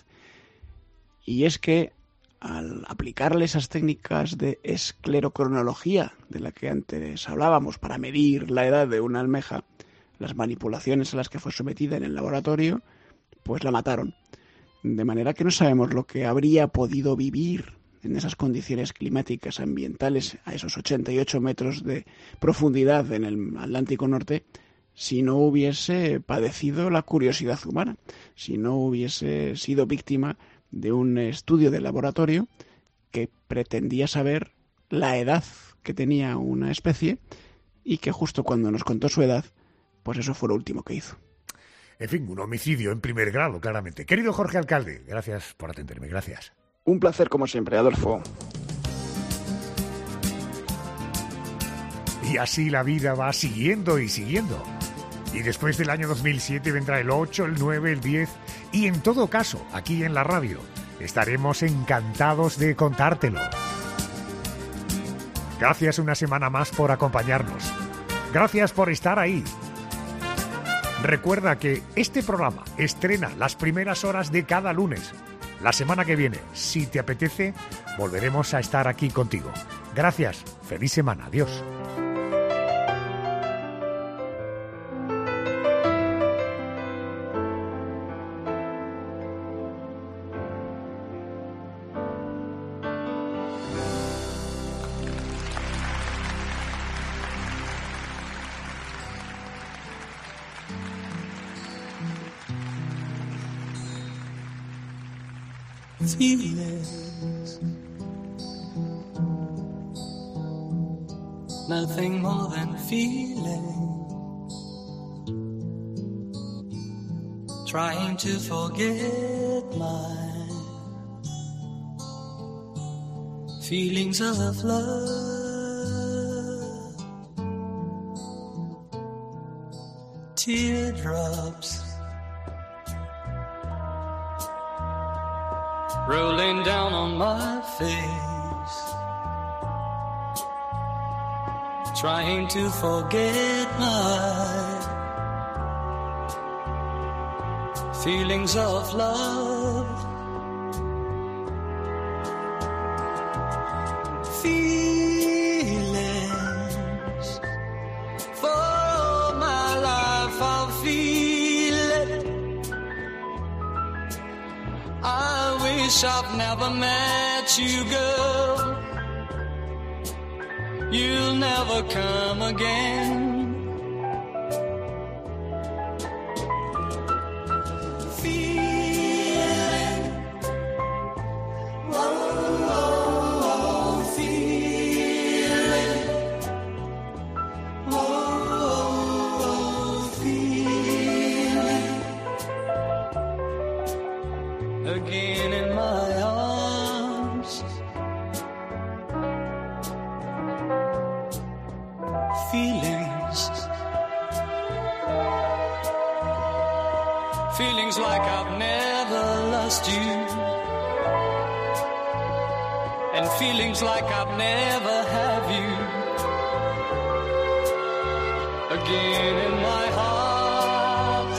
Y es que al aplicarle esas técnicas de esclerocronología de la que antes hablábamos para medir la edad de una almeja, las manipulaciones a las que fue sometida en el laboratorio, pues la mataron. De manera que no sabemos lo que habría podido vivir en esas condiciones climáticas ambientales a esos 88 metros de profundidad en el Atlántico Norte si no hubiese padecido la curiosidad humana, si no hubiese sido víctima de un estudio de laboratorio que pretendía saber la edad que tenía una especie y que justo cuando nos contó su edad, pues eso fue lo último que hizo. En fin, un homicidio en primer grado, claramente. Querido Jorge Alcalde, gracias por atenderme, gracias. Un placer como siempre, Adolfo. Y así la vida va siguiendo y siguiendo. Y después del año 2007 vendrá el 8, el 9, el 10. Y en todo caso, aquí en la radio, estaremos encantados de contártelo. Gracias una semana más por acompañarnos. Gracias por estar ahí. Recuerda que este programa estrena las primeras horas de cada lunes. La semana que viene, si te apetece, volveremos a estar aquí contigo. Gracias. Feliz semana. Adiós. Feelings, nothing more than feeling, trying to forget my feelings of love, teardrops rolling down on my face, trying to forget my feelings of love. Feelings, for all my life I'll feel it. I wish I've never met you, girl. You'll never come again. Feeling, oh, feeling, oh, feeling. Again in my arms, feelings like I've never lost you, and feelings like I've never had you again in my heart.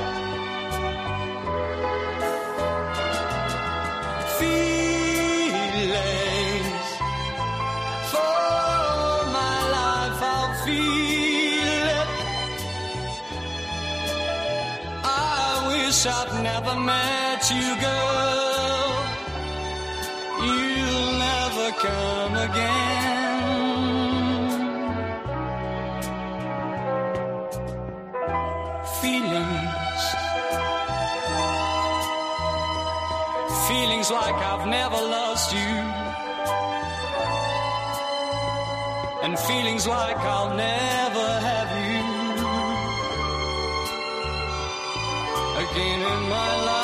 Feelings for my life, I'll feel it. I wish I'd never met you, girl. You'll never come again. Feelings like I've never lost you, and feelings like I'll never have you again in my life.